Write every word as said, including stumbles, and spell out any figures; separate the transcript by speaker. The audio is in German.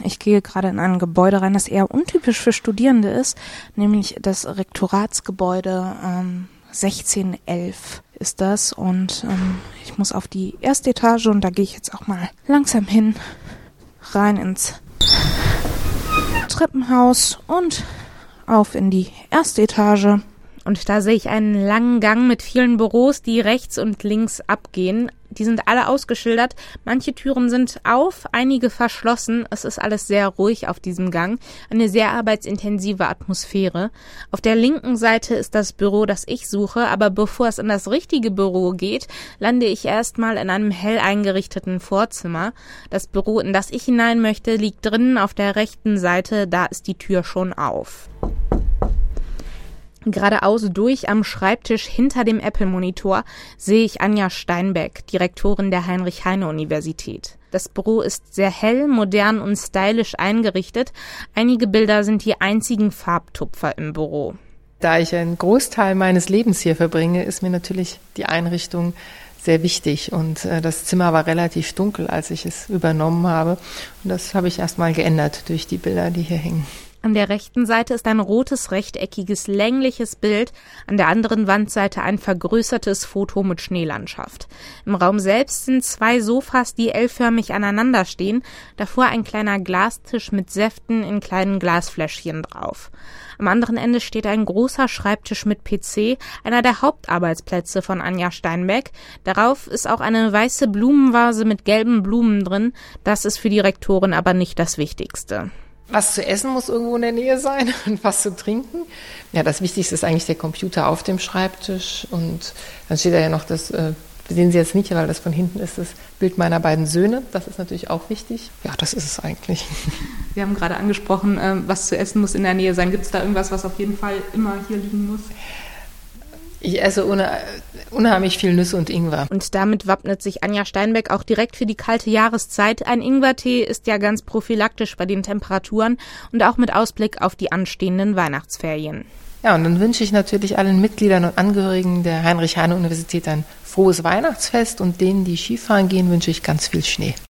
Speaker 1: Ich gehe gerade in ein Gebäude rein, das eher untypisch für Studierende ist, nämlich das Rektoratsgebäude ähm, sechzehn elf ist das. Und ähm, ich muss auf die erste Etage und da gehe ich jetzt auch mal langsam hin, rein ins Treppenhaus und auf in die erste Etage. Und da sehe ich einen langen Gang mit vielen Büros, die rechts und links abgehen. Die sind alle ausgeschildert. Manche Türen sind auf, einige verschlossen. Es ist alles sehr ruhig auf diesem Gang. Eine sehr arbeitsintensive Atmosphäre. Auf der linken Seite ist das Büro, das ich suche. Aber bevor es in das richtige Büro geht, lande ich erstmal in einem hell eingerichteten Vorzimmer. Das Büro, in das ich hinein möchte, liegt drinnen auf der rechten Seite. Da ist die Tür schon auf. Geradeaus durch am Schreibtisch hinter dem Apple-Monitor sehe ich Anja Steinbeck, Direktorin der Heinrich-Heine-Universität. Das Büro ist sehr hell, modern und stylisch eingerichtet. Einige Bilder sind die einzigen Farbtupfer im Büro.
Speaker 2: Da ich einen Großteil meines Lebens hier verbringe, ist mir natürlich die Einrichtung sehr wichtig. Und äh, das Zimmer war relativ dunkel, als ich es übernommen habe. Und das habe ich erst mal geändert durch die Bilder, die hier hängen.
Speaker 1: An der rechten Seite ist ein rotes, rechteckiges, längliches Bild, an der anderen Wandseite ein vergrößertes Foto mit Schneelandschaft. Im Raum selbst sind zwei Sofas, die L-förmig aneinander stehen, davor ein kleiner Glastisch mit Säften in kleinen Glasfläschchen drauf. Am anderen Ende steht ein großer Schreibtisch mit P C, einer der Hauptarbeitsplätze von Anja Steinbeck. Darauf ist auch eine weiße Blumenvase mit gelben Blumen drin. Das ist für die Rektorin aber nicht das Wichtigste.
Speaker 2: Was zu essen muss irgendwo in der Nähe sein und was zu trinken. Ja, das Wichtigste ist eigentlich der Computer auf dem Schreibtisch. Und dann steht da ja noch das, äh, sehen Sie jetzt nicht, weil das von hinten ist, das Bild meiner beiden Söhne. Das ist natürlich auch wichtig. Ja, das ist es eigentlich.
Speaker 1: Sie haben gerade angesprochen, äh, was zu essen muss in der Nähe sein. Gibt es da irgendwas, was auf jeden Fall immer hier liegen muss?
Speaker 2: Ich esse ohne, unheimlich viel Nüsse und Ingwer.
Speaker 1: Und damit wappnet sich Anja Steinbeck auch direkt für die kalte Jahreszeit. Ein Ingwertee ist ja ganz prophylaktisch bei den Temperaturen und auch mit Ausblick auf die anstehenden Weihnachtsferien.
Speaker 2: Ja, und dann wünsche ich natürlich allen Mitgliedern und Angehörigen der Heinrich-Heine-Universität ein frohes Weihnachtsfest und denen, die Skifahren gehen, wünsche ich ganz viel Schnee.